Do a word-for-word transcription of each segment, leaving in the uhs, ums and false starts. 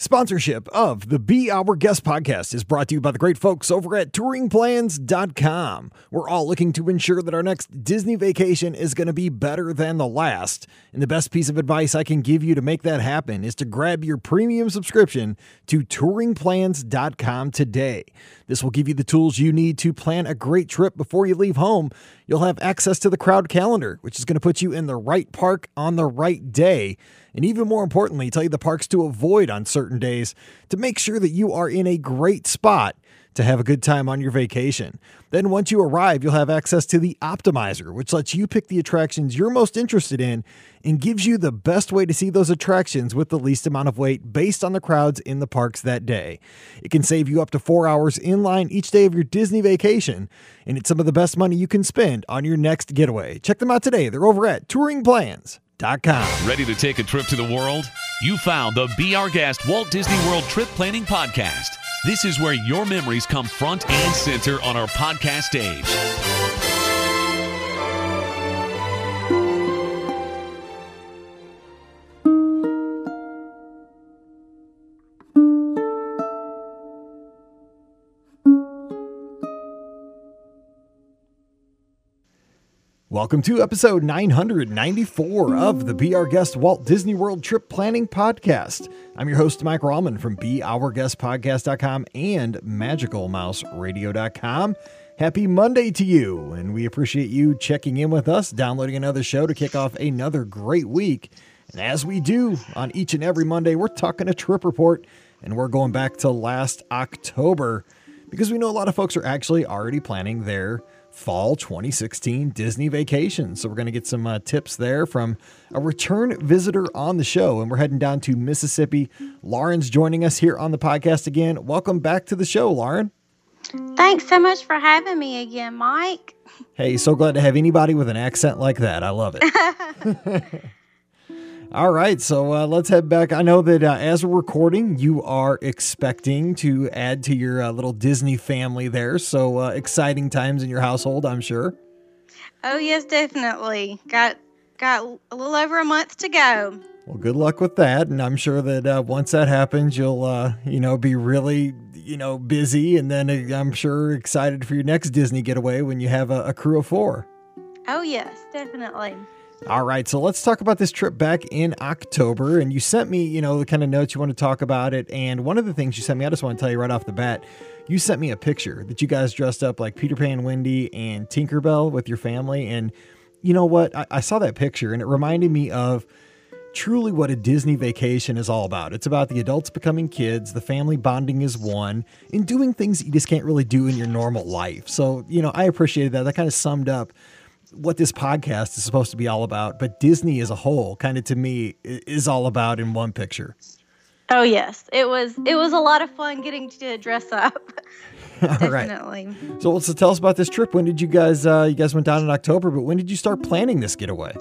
Sponsorship of the Be Our Guest podcast is brought to you by the great folks over at touring plans dot com. We're all looking to ensure that our next Disney vacation is going to be better than the last. And the best piece of advice I can give you to make that happen is to grab your premium subscription to touring plans dot com today. This will give you the tools you need to plan a great trip before you leave home. You'll have access to the crowd calendar, which is going to put you in the right park on the right day. And even more importantly, tell you the parks to avoid on certain days to make sure that you are in a great spot to have a good time on your vacation. Then once you arrive, you'll have access to the Optimizer, which lets you pick the attractions you're most interested in and gives you the best way to see those attractions with the least amount of wait based on the crowds in the parks that day. It can save you up to four hours in line each day of your Disney vacation, and it's some of the best money you can spend on your next getaway. Check them out today. They're over at touring plans dot com. Ready to take a trip to the world? You found the Be Our Guest Walt Disney World Trip Planning Podcast. This is where your memories come front and center on our podcast stage. Welcome to episode nine hundred ninety-four of the Be Our Guest Walt Disney World Trip Planning Podcast. I'm your host, Mike Rallman from Be Our Guest Podcast dot com and Magical Mouse Radio dot com. Happy Monday to you, and we appreciate you checking in with us, downloading another show to kick off another great week. And as we do on each and every Monday, we're talking a trip report, and we're going back to last October because we know a lot of folks are actually already planning their fall twenty sixteen Disney vacation. So we're going to get some uh, tips there from a return visitor on the show. And we're heading down to Mississippi. Lauren's joining us here on the podcast again. Welcome back to the show, Lauren. Thanks so much for having me again, Mike. Hey, so glad to have anybody with an accent like that. I love it. All right, so uh, let's head back. I know that uh, as we're recording, you are expecting to add to your uh, little Disney family there. So uh, exciting times in your household, I'm sure. Oh, yes, definitely. Got got a little over a month to go. Well, good luck with that. And I'm sure that uh, once that happens, you'll, uh, you know, be really, you know, busy. And then uh, I'm sure excited for your next Disney getaway when you have a, a crew of four. Oh, yes, definitely. All right, so let's talk about this trip back in October. And you sent me, you know, the kind of notes you want to talk about it. And one of the things you sent me, I just want to tell you right off the bat, you sent me a picture that you guys dressed up like Peter Pan, Wendy, and Tinkerbell with your family. And you know what? I, I saw that picture and it reminded me of truly what a Disney vacation is all about. It's about the adults becoming kids, the family bonding is one, and doing things that you just can't really do in your normal life. So, you know, I appreciated that. That kind of summed up what this podcast is supposed to be all about, but Disney as a whole, kind of to me, is all about in one picture. Oh yes, it was. It was a lot of fun getting to dress up. All Definitely. Right. So, so tell us about this trip. When did you guys? Uh, you guys went down in October, but when did you start planning this getaway?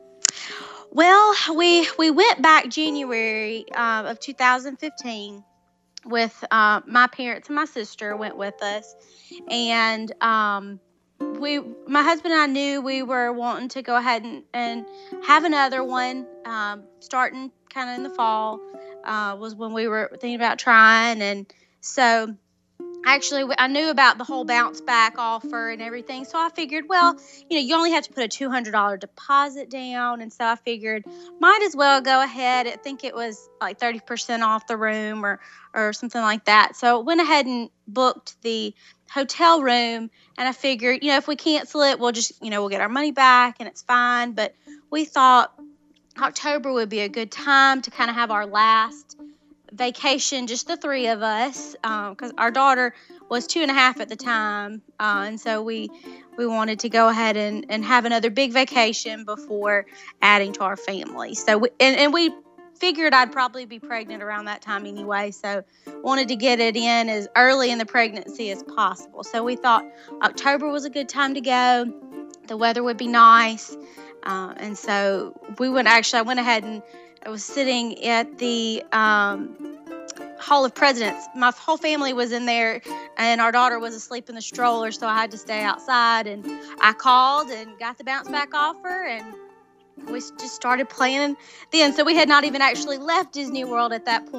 Well, we we went back January um, of two thousand fifteen with uh, my parents and my sister went with us, and. Um, We, my husband and I knew we were wanting to go ahead and, and have another one, um, starting kind of in the fall, uh, was when we were thinking about trying. And so actually I knew about the whole bounce back offer and everything. So I figured, well, you know, you only have to put a two hundred dollars deposit down. And so I figured might as well go ahead. I think it was like thirty percent off the room or, or something like that. So I went ahead and booked the hotel room, and I figured, you know, if we cancel it, we'll just, you know, we'll get our money back and it's fine. But we thought October would be a good time to kind of have our last vacation, just the three of us, because um, our daughter was two and a half at the time, uh, and so we we wanted to go ahead and, and have another big vacation before adding to our family. So we, and, and we figured I'd probably be pregnant around that time anyway, so wanted to get it in as early in the pregnancy as possible. So we thought October was a good time to go. The weather would be nice, uh, and so we went. Actually, I went ahead and I was sitting at the um, Hall of Presidents. My whole family was in there, and our daughter was asleep in the stroller, so I had to stay outside. And I called and got the bounce back offer, and we just started planning then. So we had not even actually left Disney World at that point,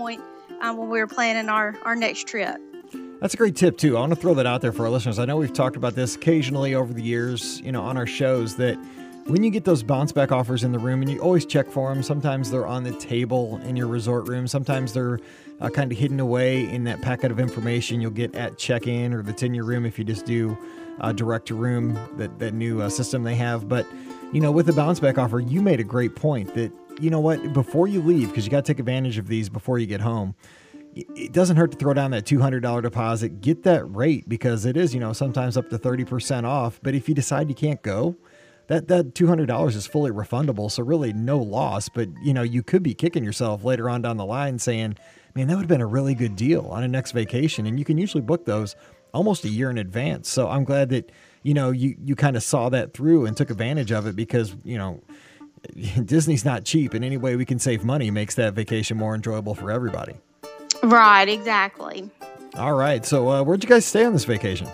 um, when we were planning our, our next trip. That's a great tip too. I want to throw that out there for our listeners. I know we've talked about this occasionally over the years, you know, on our shows, that when you get those bounce back offers in the room, and you always check for them, sometimes they're on the table in your resort room. Sometimes they're uh, kind of hidden away in that packet of information you'll get at check-in, or that's in your room if you just do uh, direct to room, that, that new uh, system they have. But, you know, with the bounce back offer, you made a great point that, you know what, before you leave, because you got to take advantage of these before you get home, it doesn't hurt to throw down that two hundred dollars deposit, get that rate, because it is, you know, sometimes up to thirty percent off. But if you decide you can't go, that, that two hundred dollars is fully refundable. So really no loss, but you know, you could be kicking yourself later on down the line saying, man, that would have been a really good deal on a next vacation. And you can usually book those almost a year in advance. So I'm glad that, you know, you, you kind of saw that through and took advantage of it, because, you know, Disney's not cheap, and any way we can save money makes that vacation more enjoyable for everybody. Right, exactly. All right. So uh, where'd you guys stay on this vacation?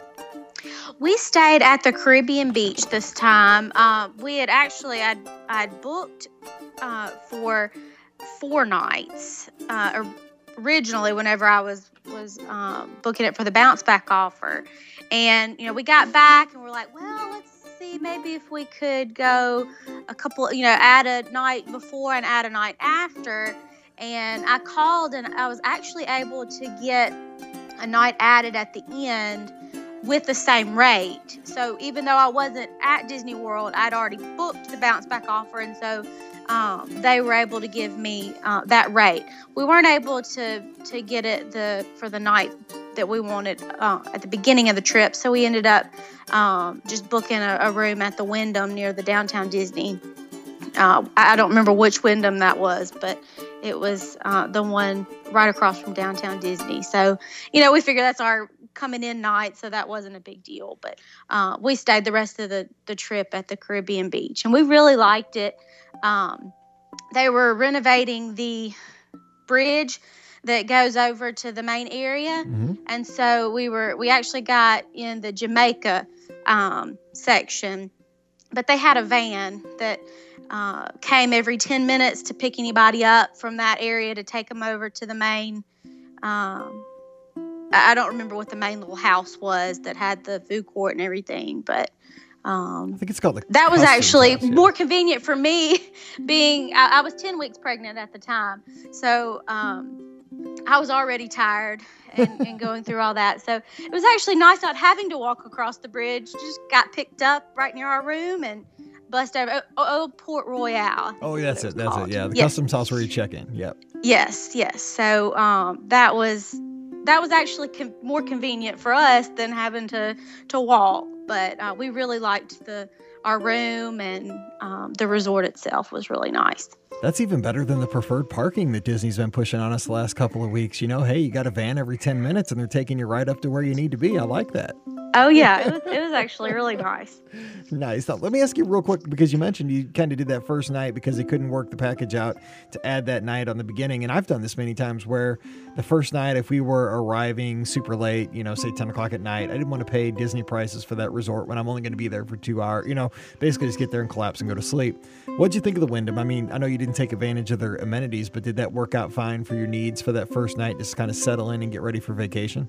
We stayed at the Caribbean Beach this time. Uh, we had actually, I'd, I'd booked uh, for four nights uh, originally whenever I was, was um, booking it for the bounce back offer. And, you know, we got back and we're like, well, let's see, maybe if we could go a couple, you know, add a night before and add a night after. And I called, and I was actually able to get a night added at the end with the same rate. So even though I wasn't at Disney World, I'd already booked the bounce back offer, and so um, they were able to give me uh, that rate. We weren't able to to get it the for the night that we wanted uh, at the beginning of the trip, so we ended up um, just booking a, a room at the Wyndham near the Downtown Disney. Uh, I don't remember which Wyndham that was, but it was uh, the one right across from Downtown Disney. So, you know, we figured that's our coming in night, so that wasn't a big deal. But uh, we stayed the rest of the, the trip at the Caribbean Beach, and we really liked it. Um, they were renovating the bridge that goes over to the main area, mm-hmm. and so we were we actually got in the Jamaica um, section, but they had a van that Uh, came every ten minutes to pick anybody up from that area to take them over to the main. Um, I don't remember what the main little house was that had the food court and everything, but um, I think it's called the that was actually house, yeah. more convenient for me. Being I, I was ten weeks pregnant at the time, so um, I was already tired and, and going through all that. So it was actually nice not having to walk across the bridge. Just got picked up right near our room and bust over. Oh, Old Port Royale. Oh, that's it. That's called. it. Yeah, the yes. customs house where you check in. Yep. Yes, yes. So um, that was that was actually com- more convenient for us than having to to walk. But uh, we really liked the our room, and um, the resort itself was really nice. That's even better than the preferred parking that Disney's been pushing on us the last couple of weeks. You know, hey, you got a van every ten minutes, and they're taking you right up to where you need to be. I like that. Oh, yeah. It was, it was actually really nice. Nice. Now, let me ask you real quick, because you mentioned you kind of did that first night because they couldn't work the package out to add that night on the beginning. And I've done this many times where the first night, if we were arriving super late, you know, say ten o'clock at night, I didn't want to pay Disney prices for that resort when I'm only going to be there for two hours, you know, basically just get there and collapse and go to sleep. What'd you think of the Wyndham? I mean, I know you didn't take advantage of their amenities, but did that work out fine for your needs for that first night, just kind of settle in and get ready for vacation?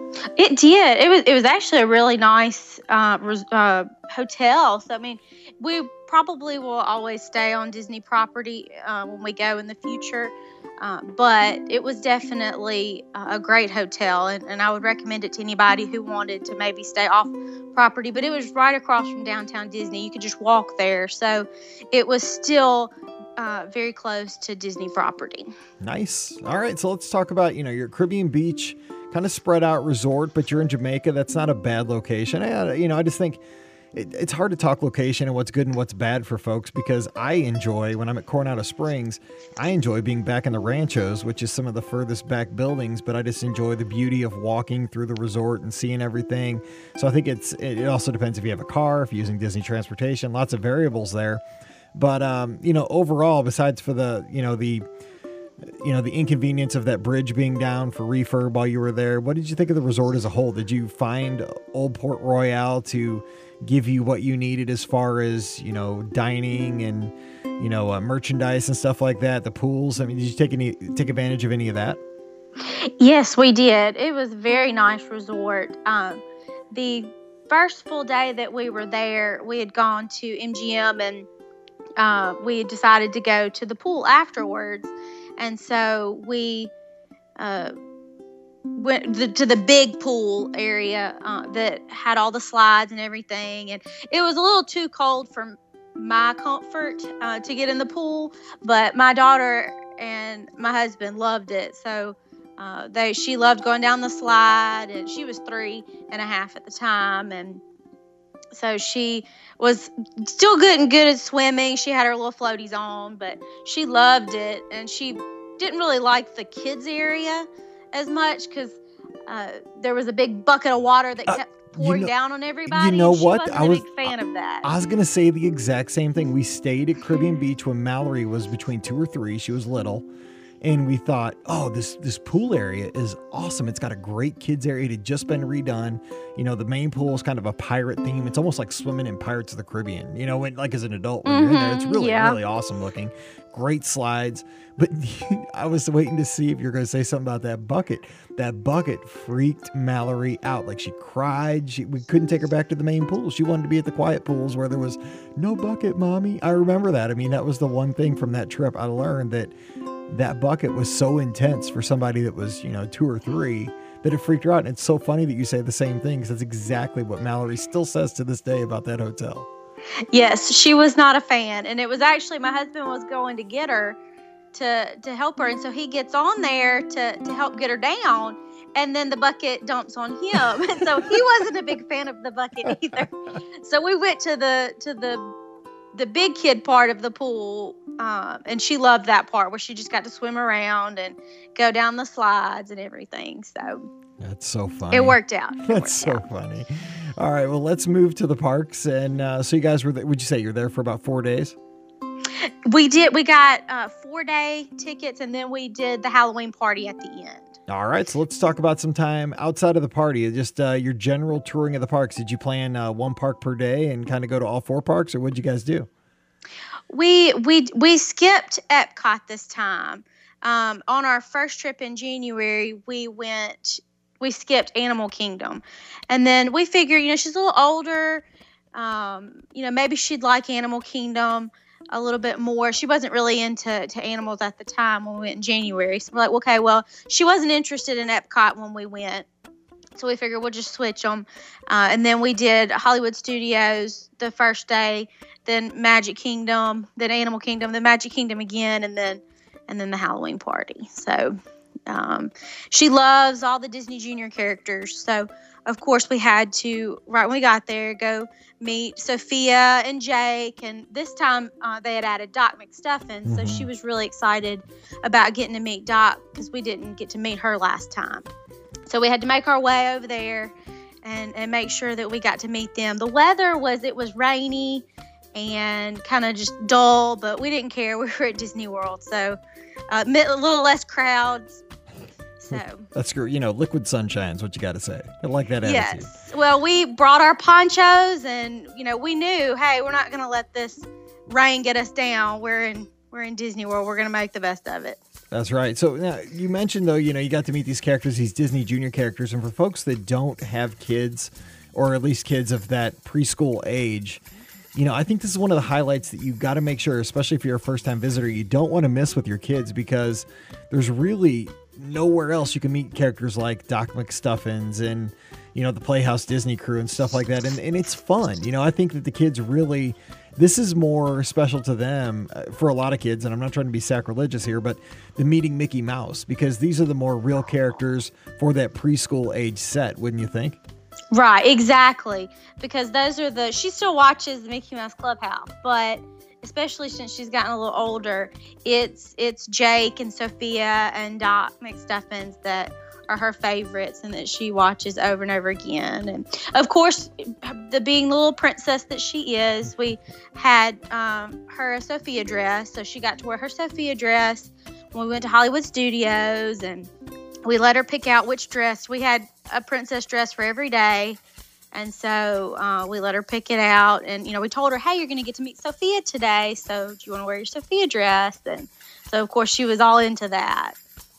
It did. It was. It was actually a really nice uh, res- uh, hotel. So I mean, we probably will always stay on Disney property uh, when we go in the future. Uh, but it was definitely a great hotel, and, and I would recommend it to anybody who wanted to maybe stay off property. But it was right across from Downtown Disney. You could just walk there, so it was still uh, very close to Disney property. Nice. All right, so let's talk about, you know, your Caribbean Beach kind of spread out resort, but you're in Jamaica. That's not a bad location. I, you know, I just think it, it's hard to talk location and what's good and what's bad for folks, because I enjoy, when I'm at Coronado Springs, I enjoy being back in the Ranchos, which is some of the furthest back buildings, but I just enjoy the beauty of walking through the resort and seeing everything. So I think it's, it also depends if you have a car, if you're using Disney transportation, lots of variables there. But, um, you know, overall, besides for the, you know, the, you know, the inconvenience of that bridge being down for refurb while you were there, what did you think of the resort as a whole? Did you find Old Port Royale to give you what you needed as far as, you know, dining and, you know, uh, merchandise and stuff like that, the pools? I mean, did you take any take advantage of any of that? Yes, we did. It was a very nice resort. Um, the first full day that we were there, we had gone to M G M, and uh, we had decided to go to the pool afterwards. And so we uh, went the, to the big pool area uh, that had all the slides and everything. And it was a little too cold for my comfort uh, to get in the pool, but my daughter and my husband loved it. So uh, they she loved going down the slide, and she was three and a half at the time, and so she was still good and good at swimming. She had her little floaties on, but she loved it, and she didn't really like the kids area as much because uh, there was a big bucket of water that kept uh, pouring you know, down on everybody. You know and she what? wasn't I was a big fan of that. I was gonna say the exact same thing. We stayed at Caribbean Beach when Mallory was between two or three. She was little. And we thought, oh, this this pool area is awesome. It's got a great kids area. It had just been redone. You know, the main pool is kind of a pirate theme. It's almost like swimming in Pirates of the Caribbean, you know, when, like as an adult when mm-hmm, you're in there. It's really, yeah. really awesome looking. Great slides. But I was waiting to see if you're going to say something about that bucket. That bucket freaked Mallory out. Like she cried. She, we couldn't take her back to the main pool. She wanted to be at the quiet pools where there was no bucket, Mommy. I remember that. I mean, that was the one thing from that trip I learned, that that bucket was so intense for somebody that was, you know, two or three, that it freaked her out. And it's so funny that you say the same thing, because that's exactly what Mallory still says to this day about that hotel. Yes, she was not a fan. And it was actually my husband was going to get her to to help her. And so he gets on there to, to help get her down. And then the bucket dumps on him. And so he wasn't a big fan of the bucket either. So we went to the to the the big kid part of the pool, um, and she loved that part where she just got to swim around and go down the slides and everything. So that's so funny. It worked out. It that's worked so out. funny. All right, well, let's move to the parks. And uh, so you guys were there, would you say you're there for about four days? We did. We got uh, four day tickets, and then we did the Halloween party at the end. All right, so let's talk about some time outside of the party, just uh, your general touring of the parks. Did you plan uh, one park per day and kind of go to all four parks, or what did you guys do? We we we skipped Epcot this time. Um, on our first trip in January, we went, we skipped Animal Kingdom, and then we figured, you know, she's a little older. Um, you know, maybe she'd like Animal Kingdom a little bit more. She wasn't really into to animals at the time when we went in January. So we're like, okay, well, she wasn't interested in Epcot when we went. So we figured we'll just switch them. Uh, and then we did Hollywood Studios the first day, then Magic Kingdom, then Animal Kingdom, then Magic Kingdom again, and then and then the Halloween party. So um, she loves all the Disney Junior characters. So, of course, we had to, right when we got there, go meet Sophia and Jake. And this time uh, they had added Doc McStuffins. Mm-hmm. So she was really excited about getting to meet Doc, because we didn't get to meet her last time. So we had to make our way over there and, and make sure that we got to meet them. The weather was, it was rainy and kind of just dull, but we didn't care. We were at Disney World. So uh, a little less crowds. So that's great. You know, liquid sunshine is what you got to say. I like that attitude. Yes. Well, we brought our ponchos, and, you know, we knew, hey, we're not going to let this rain get us down. We're in, we're in Disney World. We're going to make the best of it. That's right. So now you mentioned, though, you know, you got to meet these characters, these Disney Junior characters. And for folks that don't have kids, or at least kids of that preschool age, you know, I think this is one of the highlights that you got to make sure, especially if you're a first-time visitor, you don't want to miss with your kids, because there's really nowhere else you can meet characters like Doc McStuffins and, you know, the Playhouse Disney crew and stuff like that. And, and it's fun. You know, I think that the kids really, this is more special to them uh, for a lot of kids. And I'm not trying to be sacrilegious here, but the Meeting Mickey Mouse, because these are the more real characters for that preschool age set, wouldn't you think? Right, exactly. Because those are the, she still watches the Mickey Mouse Clubhouse, but especially since she's gotten a little older, it's it's Jake and Sophia and Doc McStuffins that are her favorites and that she watches over and over again. And of course, the being the little princess that she is, we had um, her a Sophia dress, so she got to wear her Sophia dress when we went to Hollywood Studios, and we let her pick out which dress. We had a princess dress for every day. And so uh, we let her pick it out. And, you know, we told her, hey, you're going to get to meet Sophia today. So do you want to wear your Sophia dress? And so, of course, she was all into that.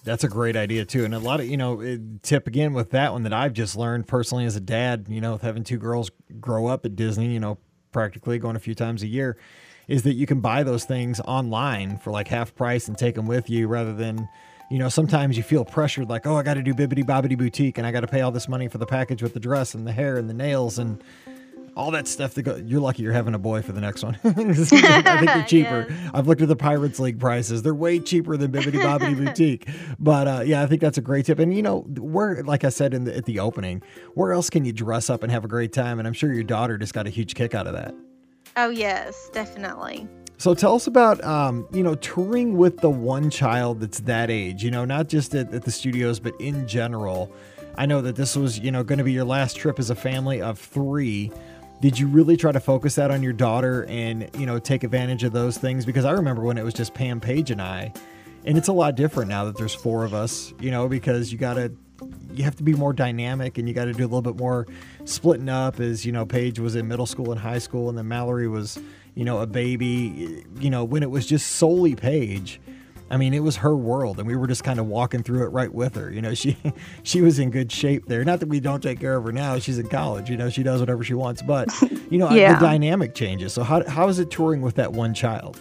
That's a great idea too. And a lot of, you know, it, tip again with that one that I've just learned personally as a dad, you know, with having two girls grow up at Disney, you know, practically going a few times a year, is that you can buy those things online for like half price and take them with you rather than, you know, sometimes you feel pressured like, oh, I got to do Bibbidi Bobbidi Boutique and I got to pay all this money for the package with the dress and the hair and the nails and all that stuff. That go, you're lucky you're having a boy for the next one. I think they're cheaper. Yes. I've looked at the Pirates League prices. They're way cheaper than Bibbidi Bobbidi Boutique. But uh, yeah, I think that's a great tip. And, you know, where, like I said in the, at the opening, where else can you dress up and have a great time? And I'm sure your daughter just got a huge kick out of that. Oh, yes, definitely. So tell us about, um, you know, touring with the one child that's that age, you know, not just at, at the studios, but in general. I know that this was, you know, going to be your last trip as a family of three. Did you really try to focus that on your daughter and, you know, take advantage of those things? Because I remember when it was just Pam, Paige, and I, and it's a lot different now that there's four of us, you know, because you got to, you have to be more dynamic and you got to do a little bit more splitting up as, you know, Paige was in middle school and high school and then Mallory was, you know, a baby. You know, when it was just solely Paige, I mean, it was her world and we were just kind of walking through it right with her. You know, she, she was in good shape there. Not that we don't take care of her now. She's in college, you know, she does whatever she wants, but you know, yeah. the dynamic changes. So how, how is it touring with that one child?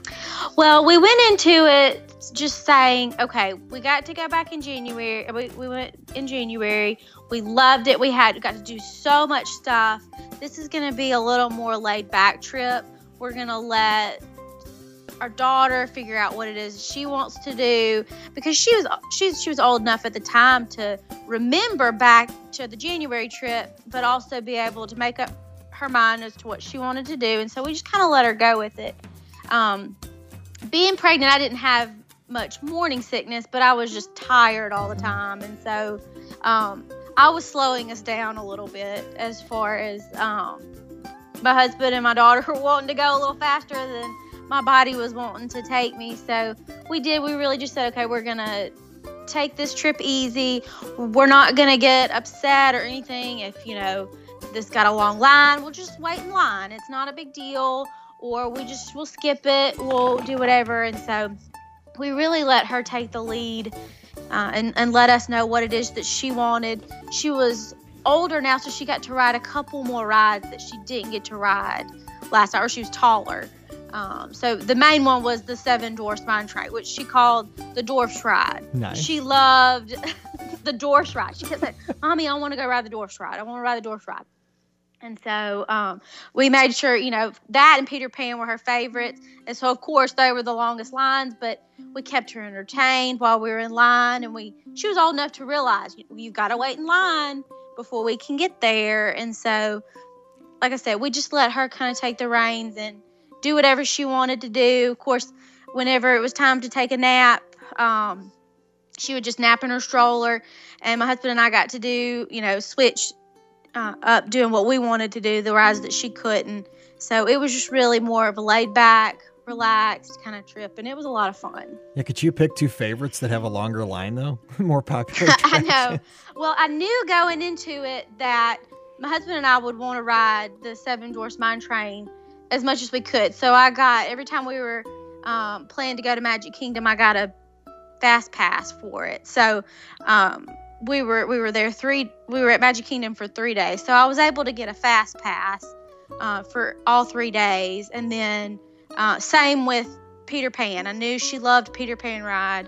Well, we went into it just saying, okay, we got to go back in January. We, we went in January. We loved it. We had got to do so much stuff. This is going to be a little more laid back trip. We're going to let our daughter figure out what it is she wants to do, because she was she, she was old enough at the time to remember back to the January trip, but also be able to make up her mind as to what she wanted to do. And so we just kind of let her go with it. Um, being pregnant, I didn't have much morning sickness, but I was just tired all the time. And so um, I was slowing us down a little bit as far as um, my husband and my daughter were wanting to go a little faster than my body was wanting to take me. So we did. We really just said, okay, we're going to take this trip easy. We're not going to get upset or anything. If, you know, this got a long line, we'll just wait in line. It's not a big deal. Or we just, we'll skip it. We'll do whatever. And so we really let her take the lead uh, and, and let us know what it is that she wanted. She was older now, so she got to ride a couple more rides that she didn't get to ride last time, or she was taller. Um, so the main one was the Seven Dwarfs Mine Train, which she called the Dwarfs Ride. Nice. She loved the Dwarfs Ride. She kept saying, Mommy, I want to go ride the Dwarfs Ride. I want to ride the Dwarfs Ride. And so um, we made sure, you know, that and Peter Pan were her favorites. And so, of course, they were the longest lines, but we kept her entertained while we were in line. And we she was old enough to realize, you've got to wait in line before we can get there. And so, like I said, we just let her kind of take the reins and do whatever she wanted to do. Of course, whenever it was time to take a nap, um, she would just nap in her stroller. And my husband and I got to do, you know, switch Uh, up doing what we wanted to do, the rides that she couldn't. So it was just really more of a laid back, relaxed kind of trip, and it was a lot of fun. Yeah, could you pick two favorites that have a longer line though? More popular. I know. Well, I knew going into it that my husband and I would want to ride the Seven Dwarfs Mine Train as much as we could. So I got, every time we were um, planning to go to Magic Kingdom, I got a fast pass for it. So um We were we were there three. We were at Magic Kingdom for three days, so I was able to get a fast pass uh, for all three days. And then uh, same with Peter Pan. I knew she loved Peter Pan ride,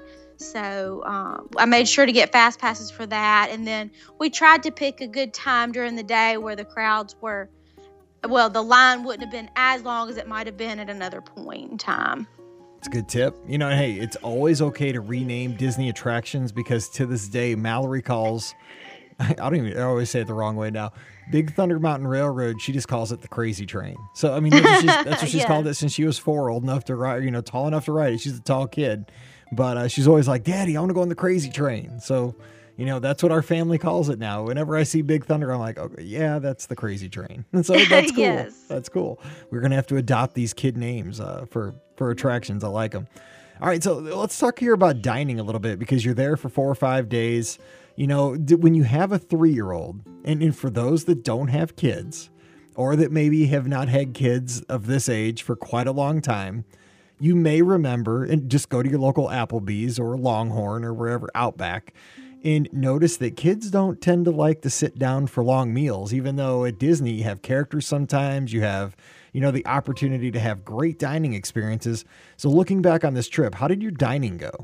so um, I made sure to get fast passes for that. And then we tried to pick a good time during the day where the crowds were. Well, the line wouldn't have been as long as it might have been at another point in time. It's a good tip. You know, hey, it's always okay to rename Disney attractions, because to this day, Mallory calls, I don't even, I always say it the wrong way now, Big Thunder Mountain Railroad, she just calls it the Crazy Train. So, I mean, that's what she's, that's what she's yeah. called it since she was four, old enough to ride, you know, tall enough to ride it. She's a tall kid. But uh, she's always like, Daddy, I want to go on the Crazy Train. So, you know, that's what our family calls it now. Whenever I see Big Thunder, I'm like, okay, yeah, that's the Crazy Train. And so that's cool. Yes. That's cool. We're going to have to adopt these kid names uh, for, for attractions. I like them. All right, so let's talk here about dining a little bit, because you're there for four or five days. You know, when you have a three-year-old, and, and for those that don't have kids, or that maybe have not had kids of this age for quite a long time, you may remember, and just go to your local Applebee's or Longhorn or wherever, Outback, and notice that kids don't tend to like to sit down for long meals, even though at Disney you have characters sometimes, you have, you know, the opportunity to have great dining experiences. So looking back on this trip, how did your dining go?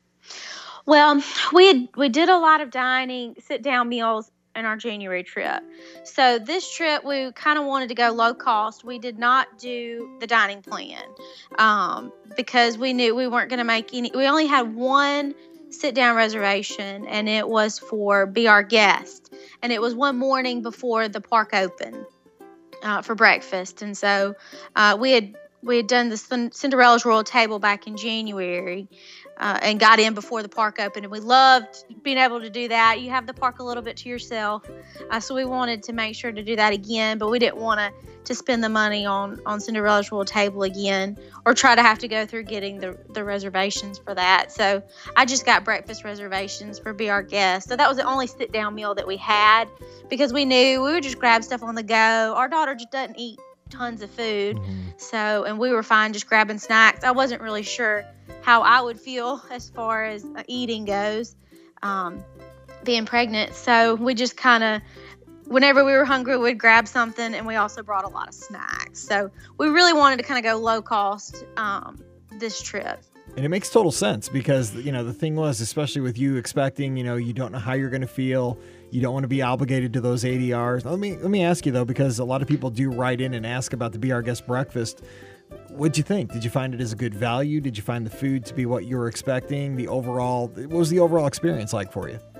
Well, we we did a lot of dining, sit-down meals in our January trip. So this trip, we kind of wanted to go low cost. We did not do the dining plan um, because we knew we weren't going to make any. We only had one sit-down reservation, and it was for Be Our Guest. And it was one morning before the park opened uh, for breakfast. And so uh, we had we had done the Cinderella's Royal Table back in January. Uh, and got in before the park opened, and we loved being able to do that. You have the park a little bit to yourself, uh, so we wanted to make sure to do that again, but we didn't want to to spend the money on, on Cinderella's Royal Table again, or try to have to go through getting the, the reservations for that. So I just got breakfast reservations for Be Our Guest. So that was the only sit-down meal that we had, because we knew we would just grab stuff on the go. Our daughter just doesn't eat tons of food, mm-hmm. so and we were fine just grabbing snacks. I wasn't really sure how I would feel as far as uh, eating goes, um, being pregnant. So we just kind of, whenever we were hungry, we'd grab something, and we also brought a lot of snacks. So we really wanted to kind of go low cost um, this trip. And it makes total sense because, you know, the thing was, especially with you expecting, you know, you don't know how you're going to feel. You don't want to be obligated to those A D Rs. Let me let me ask you, though, because a lot of people do write in and ask about the Be Our Guest breakfast. What'd you think? Did you find it as a good value? Did you find the food to be what you were expecting? The overall, what was the overall experience like for you?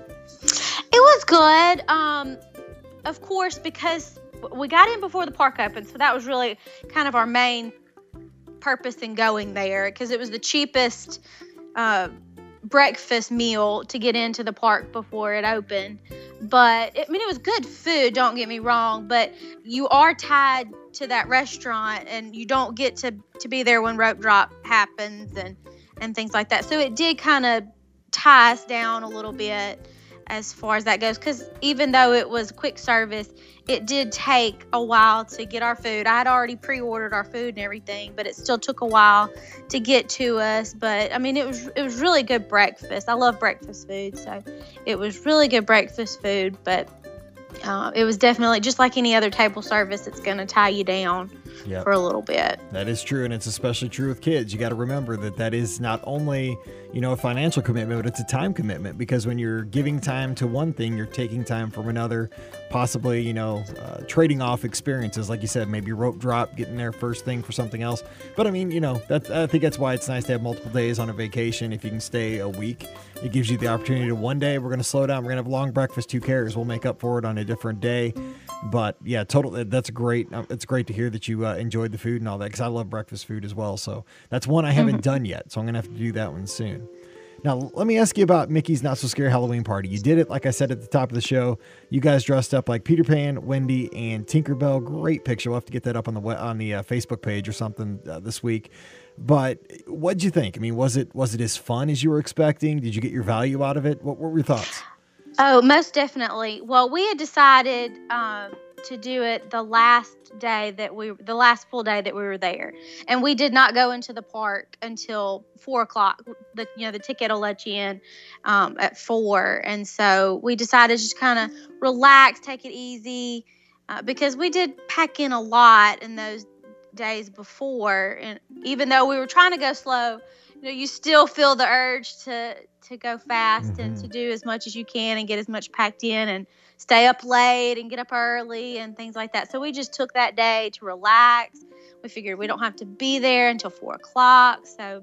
It was good. Um, of course, because we got in before the park opened, so that was really kind of our main purpose in going there, because it was the cheapest uh, breakfast meal to get into the park before it opened. But I mean, it was good food, don't get me wrong, but you are tied to that restaurant, and you don't get to, to be there when rope drop happens and, and things like that. So it did kind of tie us down a little bit as far as that goes, because even though it was quick service, it did take a while to get our food. I had already pre-ordered our food and everything, but it still took a while to get to us. But I mean, it was it was really good breakfast. I love breakfast food, so it was really good breakfast food. But uh, it was definitely just like any other table service. It's going to tie you down yep. for a little bit. That is true, and it's especially true with kids. You got to remember that that is not only, you know, a financial commitment, but it's a time commitment, because when you're giving time to one thing, you're taking time from another, possibly, you know, uh, trading off experiences. Like you said, maybe rope drop, getting there first thing for something else. But I mean, you know, that, I think that's why it's nice to have multiple days on a vacation. If you can stay a week, it gives you the opportunity to one day, we're going to slow down, we're going to have a long breakfast, who cares? We'll make up for it on a different day. But yeah, total. That's great. It's great to hear that you uh, enjoyed the food and all that, because I love breakfast food as well. So that's one I haven't mm-hmm. done yet. So I'm going to have to do that one soon. Now, let me ask you about Mickey's Not So Scary Halloween Party. You did it, like I said at the top of the show. You guys dressed up like Peter Pan, Wendy, and Tinkerbell. Great picture. We'll have to get that up on the on the uh, Facebook page or something uh, this week. But what'd you think? I mean, was it was it as fun as you were expecting? Did you get your value out of it? What, what were your thoughts? Oh, most definitely. Well, we had decided uh, to do it the last day that we, the last full day that we were there, and we did not go into the park until four o'clock. The you know the ticket will let you in um, at four, and so we decided to just kind of relax, take it easy, uh, because we did pack in a lot in those days before, and even though we were trying to go slow, you know, you still feel the urge to to go fast mm-hmm. and to do as much as you can and get as much packed in and stay up late and get up early and things like that. So we just took that day to relax. We figured we don't have to be there until four o'clock. So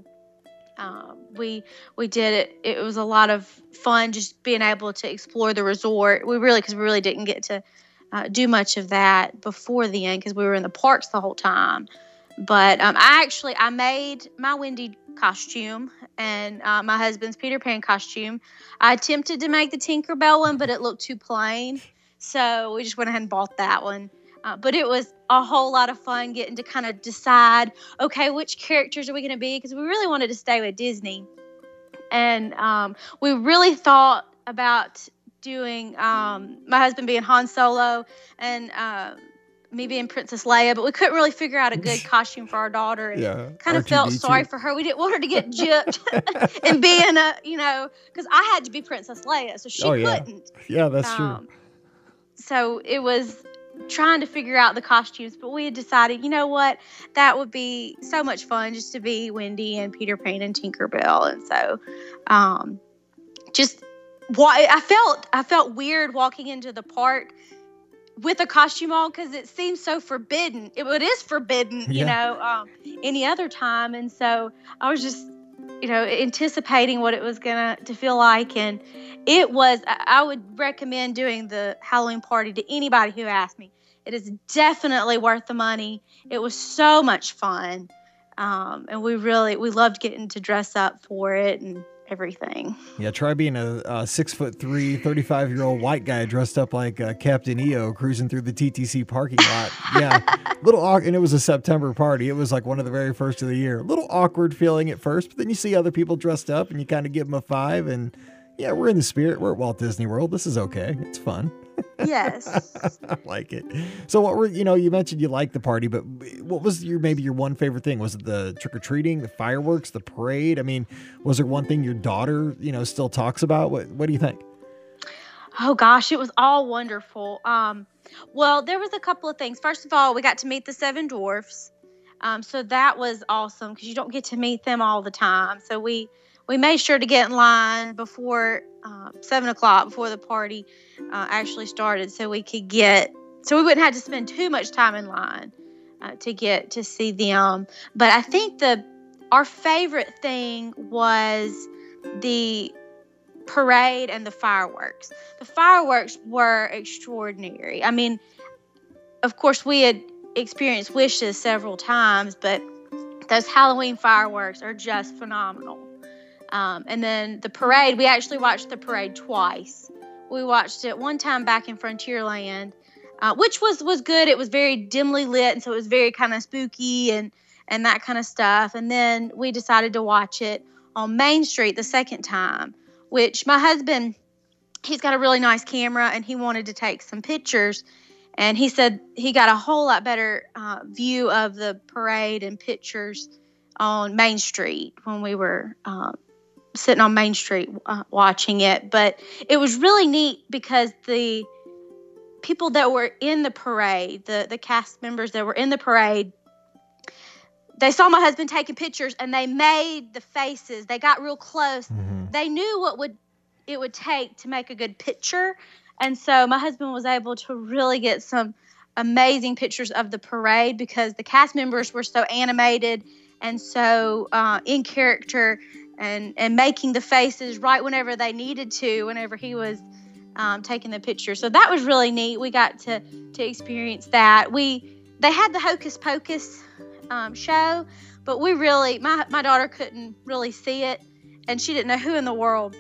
um, we we did it. It was a lot of fun just being able to explore the resort. We really, because we really didn't get to uh, do much of that before the end because we were in the parks the whole time. But um, I actually, I made my Wendy costume and uh, my husband's Peter Pan costume. I attempted to make the Tinkerbell one, but it looked too plain. So we just went ahead and bought that one. Uh, but it was a whole lot of fun getting to kind of decide, okay, which characters are we going to be? Because we really wanted to stay with Disney. And um, we really thought about doing um, my husband being Han Solo and uh, me being Princess Leia, but we couldn't really figure out a good costume for our daughter. And Yeah, kind of R two D two. felt sorry for her. We didn't want her to get gypped and being a, you know, because I had to be Princess Leia, so she Oh, yeah. couldn't. Yeah, that's Um, true. So it was trying to figure out the costumes, but we had decided, you know what, that would be so much fun just to be Wendy and Peter Pan and Tinkerbell. And so, um, just why I felt I felt weird walking into the park with a costume on because it seems so forbidden. It, it is forbidden, you Yeah. know, um, any other time. And so I was just, you know, anticipating what it was gonna to feel like, and it was. I, I would recommend doing the Halloween party to anybody who asked me. It is definitely worth the money. It was so much fun, um, and we really we loved getting to dress up for it and everything. Yeah, try being a, a six foot three, thirty-five year old white guy dressed up like uh, Captain E O cruising through the T T C parking lot. Yeah, little awkward, and it was a September party. It was like one of the very first of the year. A little awkward feeling at first, but then you see other people dressed up, and you kind of give them a five. And yeah, we're in the spirit. We're at Walt Disney World. This is okay. It's fun. Yes. I like it. So what were, you know, you mentioned you liked the party, but what was your, maybe your one favorite thing? Was it the trick-or-treating, the fireworks, the parade? I mean, was there one thing your daughter, you know, still talks about? What, what do you think? Oh gosh, it was all wonderful. Um, well, there was a couple of things. First of all, we got to meet the seven dwarfs. Um, so that was awesome because you don't get to meet them all the time. So we, we made sure to get in line before uh, seven o'clock, before the party uh, actually started, so we could get, so we wouldn't have to spend too much time in line uh, to get to see them. But I think the our favorite thing was the parade and the fireworks. The fireworks were extraordinary. I mean, of course, we had experienced Wishes several times, but those Halloween fireworks are just phenomenal. Um, and then the parade, we actually watched the parade twice. We watched it one time back in Frontierland, uh, which was, was good. It was very dimly lit, and so it was very kind of spooky and, and that kind of stuff. And then we decided to watch it on Main Street the second time, which my husband, he's got a really nice camera, and he wanted to take some pictures. And he said he got a whole lot better uh, view of the parade and pictures on Main Street when we were um, sitting on Main Street uh, watching it. But it was really neat because the people that were in the parade, the, the cast members that were in the parade, they saw my husband taking pictures, and they made the faces. They got real close. Mm-hmm. They knew what would it would take to make a good picture. And so my husband was able to really get some amazing pictures of the parade because the cast members were so animated and so uh, in character and, and making the faces right whenever they needed to, whenever he was um, taking the picture. So that was really neat. We got to, to experience that. We They had the Hocus Pocus um, show, but we really, my, my daughter couldn't really see it, and she didn't know who in the world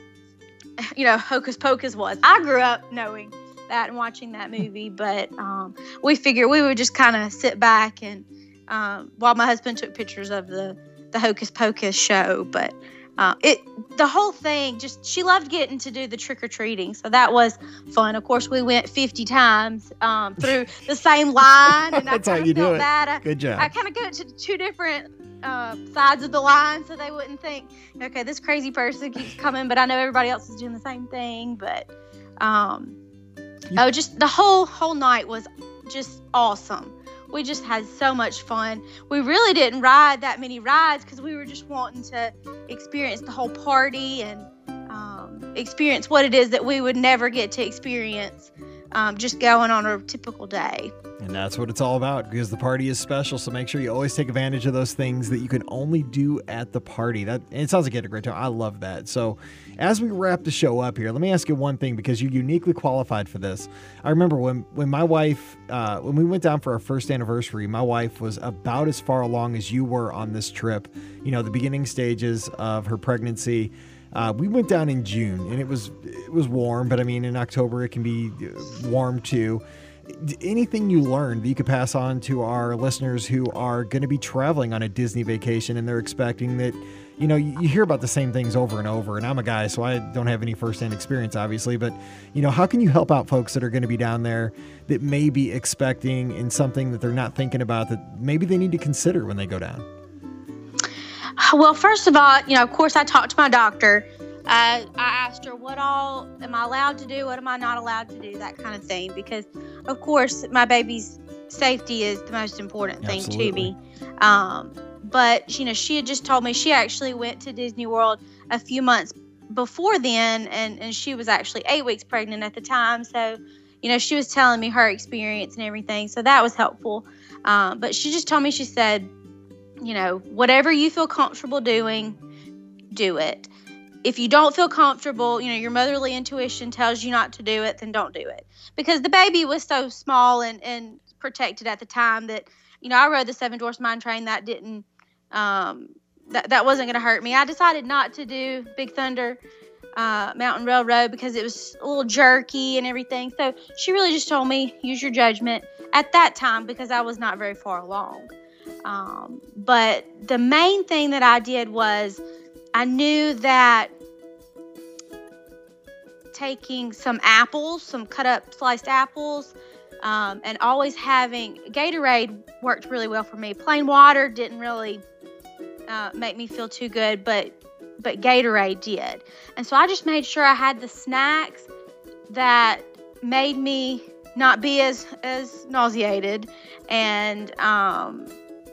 you know, Hocus Pocus was. I grew up knowing that and watching that movie, but um, we figured we would just kind of sit back and um, while my husband took pictures of the, the Hocus Pocus show. But uh, it the whole thing, just she loved getting to do the trick-or-treating, so that was fun. Of course, we went fifty times um, through the same line, and That's I how kind you of do felt it. bad. I, Good job. I kind of go to two different Uh, sides of the line so they wouldn't think, okay, this crazy person keeps coming, but I know everybody else is doing the same thing. But um, oh, just the whole whole night was just awesome. We just had so much fun. We really didn't ride that many rides because we were just wanting to experience the whole party and um, experience what it is that we would never get to experience um, just going on a typical day. And that's what it's all about, because the party is special. So make sure you always take advantage of those things that you can only do at the party. That and it sounds like you had a great time. I love that. So as we wrap the show up here, let me ask you one thing, because you're uniquely qualified for this. I remember when, when my wife, uh, when we went down for our first anniversary, my wife was about as far along as you were on this trip. You know, the beginning stages of her pregnancy. Uh, we went down in June, and it was it was warm, but I mean, in October it can be warm too. Anything you learned that you could pass on to our listeners who are going to be traveling on a Disney vacation and they're expecting that, you know, you, you hear about the same things over and over, and I'm a guy, so I don't have any firsthand experience, obviously, but, you know, how can you help out folks that are going to be down there that may be expecting in something that they're not thinking about that maybe they need to consider when they go down? Well, first of all, you know, of course, I talked to my doctor. Uh, I asked her, what all am I allowed to do? What am I not allowed to do? That kind of thing. Because, of course, my baby's safety is the most important thing Absolutely. to me. Um, but, you know, she had just told me she actually went to Disney World a few months before then, and, and she was actually eight weeks pregnant at the time. So, you know, she was telling me her experience and everything. So that was helpful. Um, but she just told me, she said, you know, whatever you feel comfortable doing, do it. If you don't feel comfortable, you know, your motherly intuition tells you not to do it, then don't do it. Because the baby was so small and, and protected at the time that, you know, I rode the Seven Dwarfs Mine Train. That didn't, um, that, that wasn't going to hurt me. I decided not to do Big Thunder uh, Mountain Railroad because it was a little jerky and everything. So she really just told me, use your judgment at that time because I was not very far along. Um, but the main thing that I did was I knew that taking some apples, some cut up sliced apples, um, and always having Gatorade worked really well for me. Plain water didn't really uh, make me feel too good, but but Gatorade did. And so I just made sure I had the snacks that made me not be as as nauseated, and um,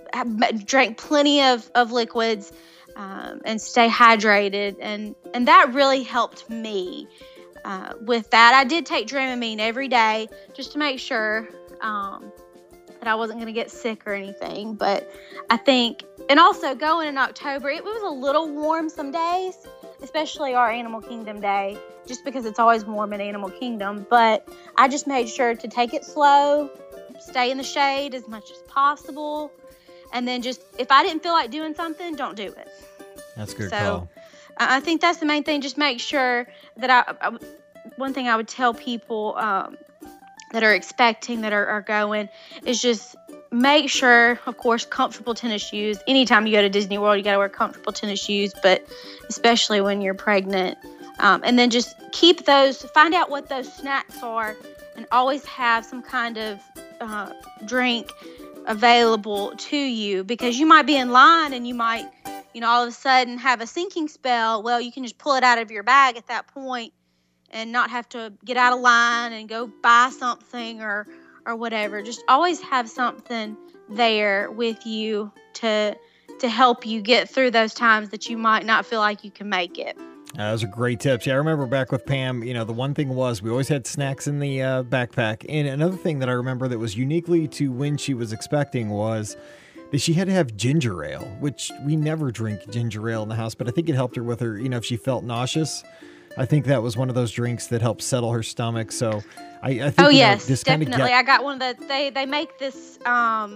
drank plenty of, of liquids um, and stay hydrated. And, and that really helped me uh, with that. I did take Dramamine every day just to make sure um, that I wasn't going to get sick or anything. But I think, and also going in October, it was a little warm some days, especially our Animal Kingdom day, just because it's always warm in Animal Kingdom. But I just made sure to take it slow, stay in the shade as much as possible. And then just, if I didn't feel like doing something, don't do it. That's a good so, call. I think that's the main thing. Just make sure that I, I one thing I would tell people um, that are expecting, that are, are going, is just make sure, of course, comfortable tennis shoes. Anytime you go to Disney World, you got to wear comfortable tennis shoes, but especially when you're pregnant. Um, and then just keep those, find out what those snacks are, and always have some kind of uh, drink available to you, because you might be in line and you might, you know, all of a sudden have a sinking spell. Well, you can just pull it out of your bag at that point and not have to get out of line and go buy something or or whatever. Just always have something there with you to to help you get through those times that you might not feel like you can make it. Uh, those are great tips. Yeah, I remember back with Pam, you know, the one thing was we always had snacks in the uh, backpack. And another thing that I remember that was uniquely to when she was expecting was that she had to have ginger ale, which we never drink ginger ale in the house, but I think it helped her with her, you know, if she felt nauseous. I think that was one of those drinks that helped settle her stomach. So I, I think, oh, you yes, know, this definitely. Kind of get... I got one of the, they, they make this um,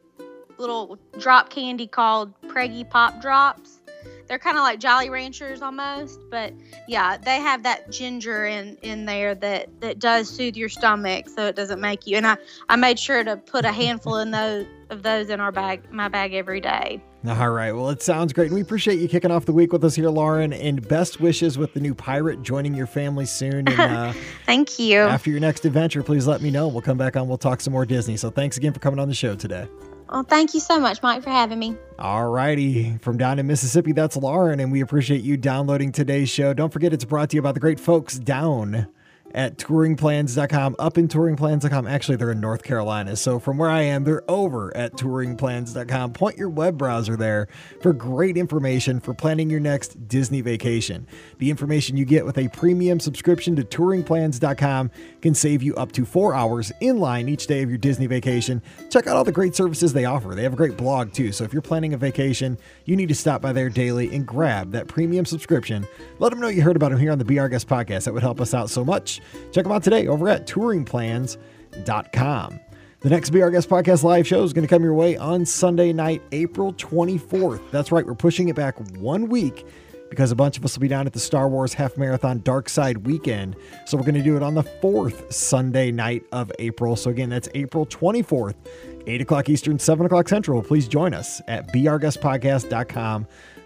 little drop candy called Preggy Pop Drops. They're kind of like Jolly Ranchers almost, but yeah, they have that ginger in, in there that, that does soothe your stomach, so it doesn't make you. And I, I made sure to put a handful in those of those in our bag, my bag every day. All right. Well, it sounds great. And we appreciate you kicking off the week with us here, Lauren, and best wishes with the new Pirate joining your family soon. And, uh, Thank you. After your next adventure, please let me know. We'll come back on. We'll talk some more Disney. So thanks again for coming on the show today. Well, thank you so much, Mike, for having me. All righty. From down in Mississippi, that's Lauren, and we appreciate you downloading today's show. Don't forget, it's brought to you by the great folks down at touring plans dot com, up in touring plans dot com. Actually, they're in North Carolina. So from where I am, they're over at touring plans dot com. Point your web browser there for great information for planning your next Disney vacation. The information you get with a premium subscription to touring plans dot com can save you up to four hours in line each day of your Disney vacation. Check out all the great services they offer. They have a great blog too. So if you're planning a vacation, you need to stop by there daily and grab that premium subscription. Let them know you heard about them here on the Be Our Guest podcast. That would help us out so much. Check them out today over at touring plans dot com. The next Be Our Guest podcast live show is going to come your way on Sunday night, April twenty-fourth. That's right. We're pushing it back one week because a bunch of us will be down at the Star Wars Half Marathon Dark Side weekend. So we're going to do it on the fourth Sunday night of April. So again, that's April twenty-fourth, eight o'clock Eastern, seven o'clock Central. Please join us at be our guest podcast dot com.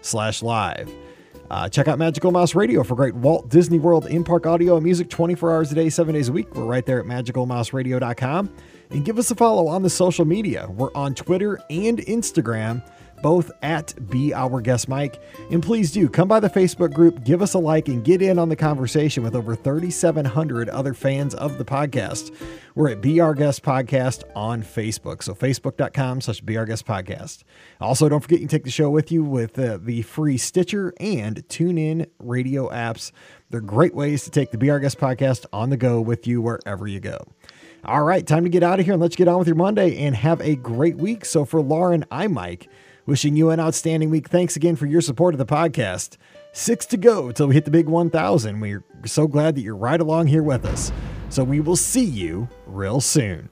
slash live. Uh, check out Magical Mouse Radio for great Walt Disney World in-park audio and music twenty-four hours a day, seven days a week. We're right there at magical mouse radio dot com. And give us a follow on the social media. We're on Twitter and Instagram, both at Be Our Guest Mike. And please do come by the Facebook group, give us a like, and get in on the conversation with over thirty-seven hundred other fans of the podcast. We're at Be Our Guest Podcast on Facebook. So facebook.com slash Be Our Guest Podcast. Also, don't forget you can take the show with you with uh, the free Stitcher and TuneIn radio apps. They're great ways to take the Be Our Guest Podcast on the go with you wherever you go. All right, time to get out of here and let's get on with your Monday and have a great week. So for Lauren, I'm Mike, wishing you an outstanding week. Thanks again for your support of the podcast. Six to go till we hit the big one thousand. We're so glad that you're right along here with us. So we will see you real soon.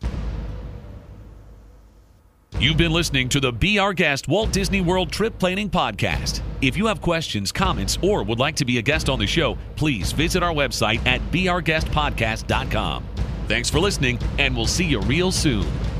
You've been listening to the Be Our Guest Walt Disney World Trip Planning Podcast. If you have questions, comments, or would like to be a guest on the show, please visit our website at be our guest podcast dot com. Thanks for listening, and we'll see you real soon.